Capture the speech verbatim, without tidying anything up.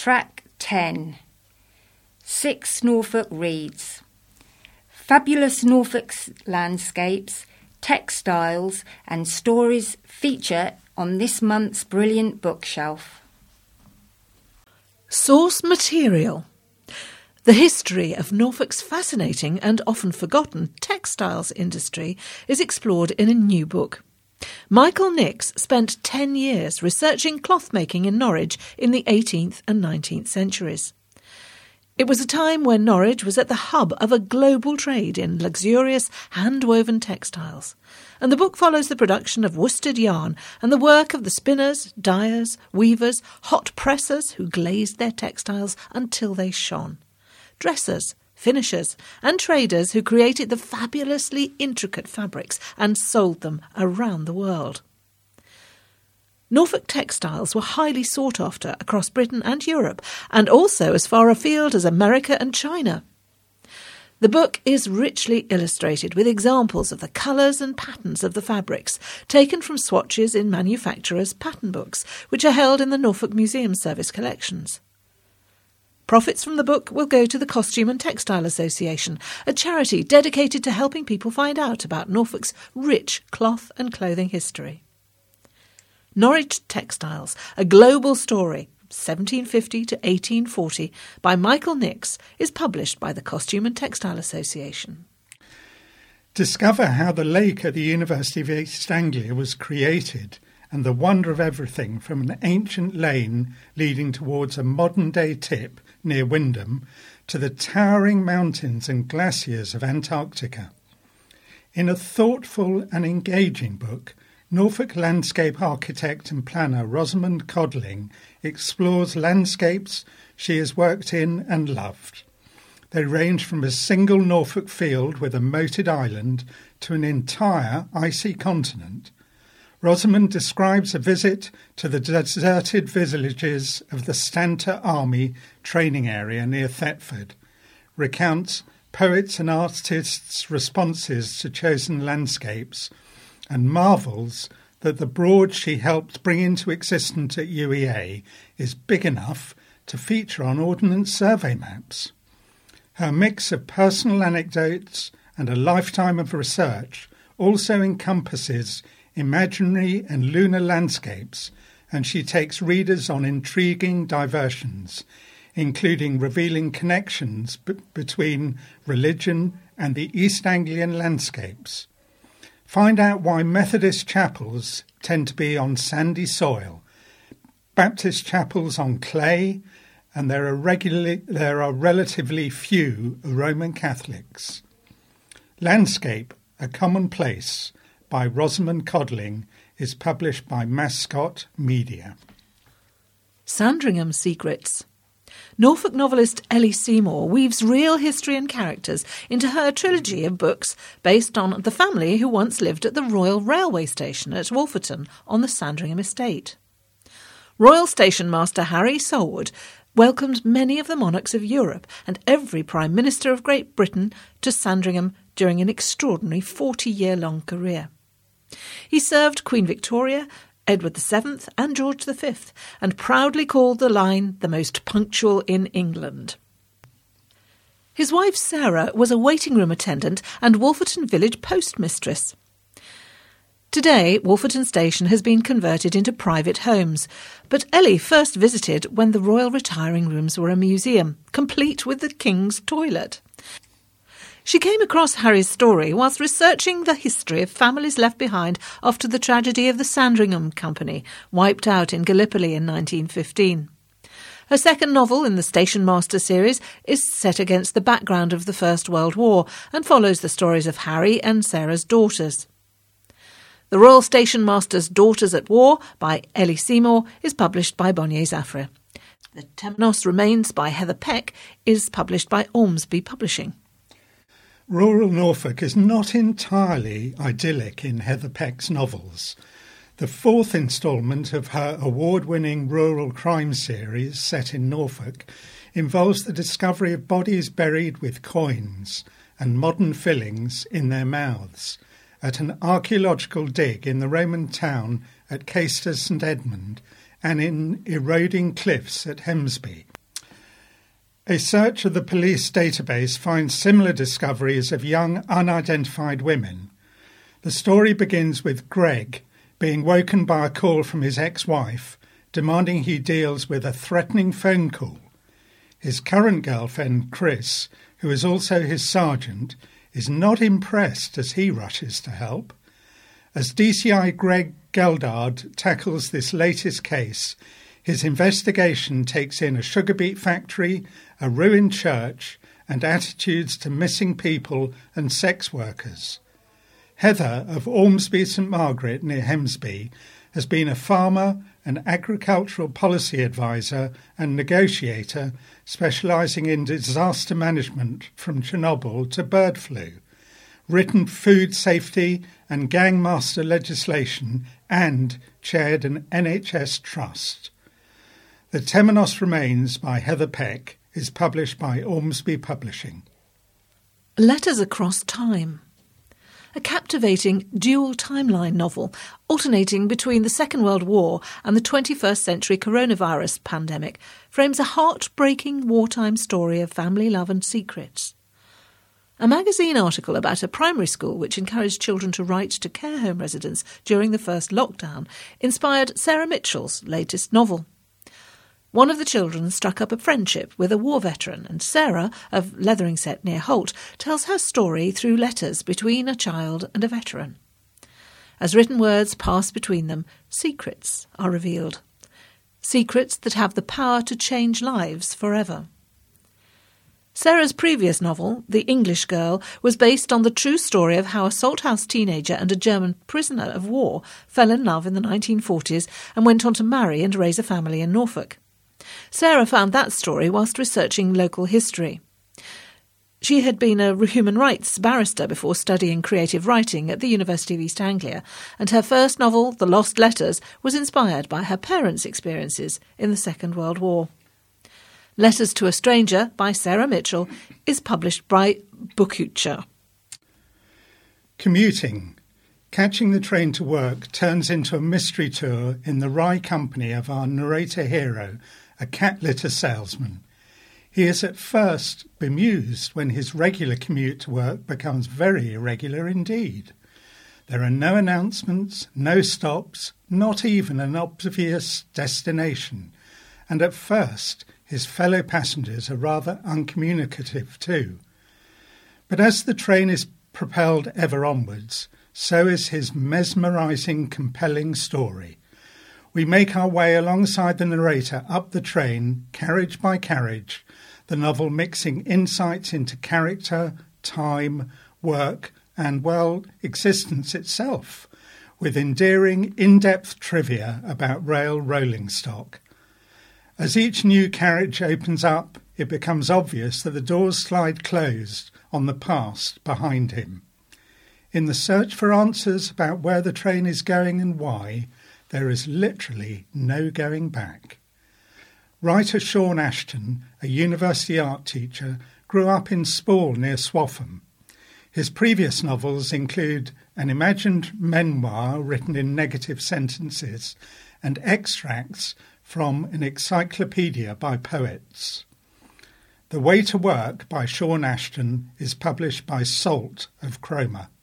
Track ten. Six Norfolk Reads. Fabulous Norfolk landscapes, textiles and stories feature on this month's brilliant bookshelf. Source material. The history of Norfolk's fascinating and often forgotten textiles industry is explored in a new book. Michael Nix spent ten years researching cloth-making in Norwich in the eighteenth and nineteenth centuries. It was a time when Norwich was at the hub of a global trade in luxurious hand-woven textiles, and the book follows the production of worsted yarn and the work of the spinners, dyers, weavers, hot pressers who glazed their textiles until they shone, dressers, finishers and traders who created the fabulously intricate fabrics and sold them around the world. Norfolk textiles were highly sought after across Britain and Europe, and also as far afield as America and China. The book is richly illustrated with examples of the colours and patterns of the fabrics, taken from swatches in manufacturers' pattern books, which are held in the Norfolk Museum Service collections. Profits from the book will go to the Costume and Textile Association, a charity dedicated to helping people find out about Norfolk's rich cloth and clothing history. Norwich Textiles, a global story, seventeen fifty to eighteen forty, by Michael Nix, is published by the Costume and Textile Association. Discover how the lake at the University of East Anglia was created and the wonder of everything from an ancient lane leading towards a modern-day tip near Wyndham to the towering mountains and glaciers of Antarctica. In a thoughtful and engaging book, Norfolk landscape architect and planner Rosamond Codling explores landscapes she has worked in and loved. They range from a single Norfolk field with a moated island to an entire icy continent. Rosamond describes a visit to the deserted villages of the Stanta Army training area near Thetford, recounts poets and artists' responses to chosen landscapes, and marvels that the Broad she helped bring into existence at U E A is big enough to feature on Ordnance Survey maps. Her mix of personal anecdotes and a lifetime of research also encompasses imaginary and lunar landscapes, and she takes readers on intriguing diversions, including revealing connections b- between religion and the East Anglian landscapes. Find out why Methodist chapels tend to be on sandy soil, Baptist chapels on clay, and there are regularly there are relatively few Roman Catholics. Landscape, A Common Place, by Rosamond Codling, is published by Mascot Media. Sandringham Secrets. Norfolk novelist Ellie Seymour weaves real history and characters into her trilogy of books based on the family who once lived at the Royal Railway Station at Wolferton on the Sandringham estate. Royal Station Master Harry Solwood welcomed many of the monarchs of Europe and every Prime Minister of Great Britain to Sandringham during an extraordinary forty-year-long career. He served Queen Victoria, Edward the Seventh and George the Fifth, and proudly called the line the most punctual in England. His wife Sarah was a waiting room attendant and Wolferton village postmistress. Today, Wolferton Station has been converted into private homes, but Ellie first visited when the Royal Retiring Rooms were a museum, complete with the King's toilet. She came across Harry's story whilst researching the history of families left behind after the tragedy of the Sandringham Company, wiped out in Gallipoli in nineteen fifteen. Her second novel in the Station Master series is set against the background of the First World War and follows the stories of Harry and Sarah's daughters. The Royal Station Master's Daughters at War by Ellie Seymour is published by Bonniers Affre. The Temenos Remains by Heather Peck is published by Ormsby Publishing. Rural Norfolk is not entirely idyllic in Heather Peck's novels. The fourth instalment of her award-winning rural crime series, set in Norfolk, involves the discovery of bodies buried with coins and modern fillings in their mouths at an archaeological dig in the Roman town at Caister St Edmund and in eroding cliffs at Hemsby. A search of the police database finds similar discoveries of young unidentified women. The story begins with Greg being woken by a call from his ex-wife, demanding he deals with a threatening phone call. His current girlfriend, Chris, who is also his sergeant, is not impressed as he rushes to help. As D C I Greg Geldard tackles this latest case, his investigation takes in a sugar beet factory, a ruined church, and attitudes to missing people and sex workers. Heather of Ormsby St Margaret near Hemsby has been a farmer, an agricultural policy advisor and negotiator specialising in disaster management from Chernobyl to bird flu, written food safety and gangmaster legislation, and chaired an N H S trust. The Temenos Remains by Heather Peck is published by Ormsby Publishing. Letters Across Time. A captivating dual timeline novel alternating between the Second World War and the twenty-first century coronavirus pandemic frames a heartbreaking wartime story of family love and secrets. A magazine article about a primary school which encouraged children to write to care home residents during the first lockdown inspired Sarah Mitchell's latest novel. One of the children struck up a friendship with a war veteran, and Sarah, of Leatheringset near Holt, tells her story through letters between a child and a veteran. As written words pass between them, secrets are revealed. Secrets that have the power to change lives forever. Sarah's previous novel, The English Girl, was based on the true story of how a Salthouse teenager and a German prisoner of war fell in love in the nineteen forties and went on to marry and raise a family in Norfolk. Sarah found that story whilst researching local history. She had been a human rights barrister before studying creative writing at the University of East Anglia, and her first novel, The Lost Letters, was inspired by her parents' experiences in the Second World War. Letters to a Stranger by Sarah Mitchell is published by Bookoucha. Commuting. Catching the train to work turns into a mystery tour in the wry company of our narrator hero, a cat litter salesman. He is at first bemused when his regular commute to work becomes very irregular indeed. There are no announcements, no stops, not even an obvious destination, and at first his fellow passengers are rather uncommunicative too. But as the train is propelled ever onwards, so is his mesmerising, compelling story. We make our way alongside the narrator up the train, carriage by carriage, the novel mixing insights into character, time, work, and, well, existence itself, with endearing, in-depth trivia about rail rolling stock. As each new carriage opens up, it becomes obvious that the doors slide closed on the past behind him. In the search for answers about where the train is going and why, there is literally no going back. Writer Sean Ashton, a university art teacher, grew up in Spall near Swaffham. His previous novels include an imagined memoir written in negative sentences and extracts from an encyclopedia by poets. The Way to Work by Sean Ashton is published by Salt of Cromer.